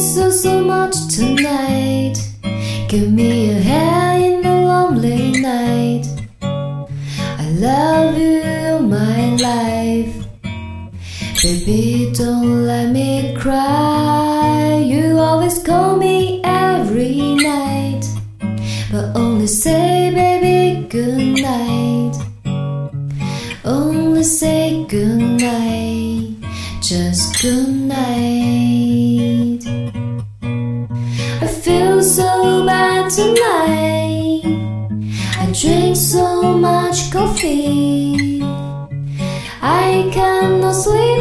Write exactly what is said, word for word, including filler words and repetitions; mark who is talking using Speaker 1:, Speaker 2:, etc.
Speaker 1: so, so much tonight. Give me a hand in the lonely night. I love you, my life. Baby, don't let me cry. You always call me every night, but only say, baby, good night. Only say good night, just good night. I feel so bad tonight. I drink so much coffee. I cannot sleep